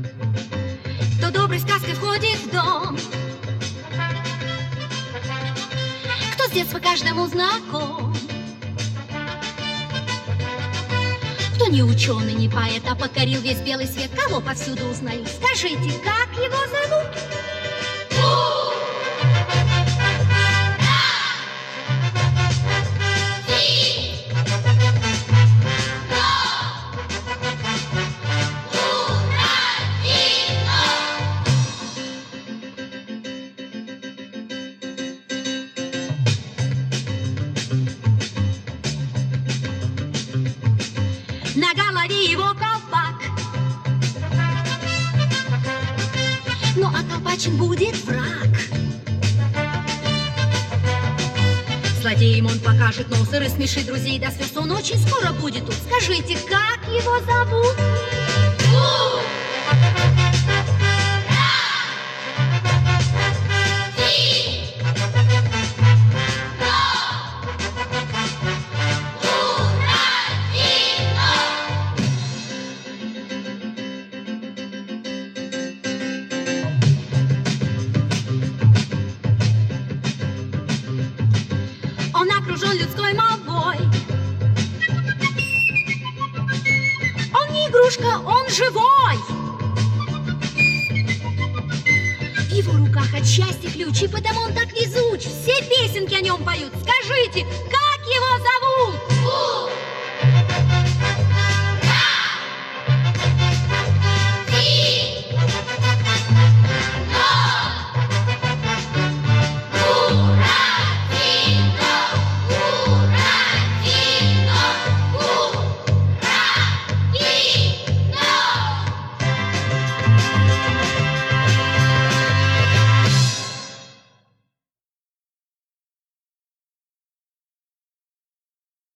Кто доброй сказкой входит в дом, кто с детства каждому знаком, кто не ученый, не поэт, а покорил весь белый свет, кого повсюду узнают. Скажите, как его зовут? На голове его колпак, ну а колпачен будет враг. Злодеям он покажет нос и рассмешит друзей до слез. Он очень скоро будет тут. Скажите, как его зовут? Он окружен людской молвой. Он не игрушка, он живой. В его руках от счастья ключ, и потому он так везуч. Все песенки о нем поют. Скажите, как его зовут?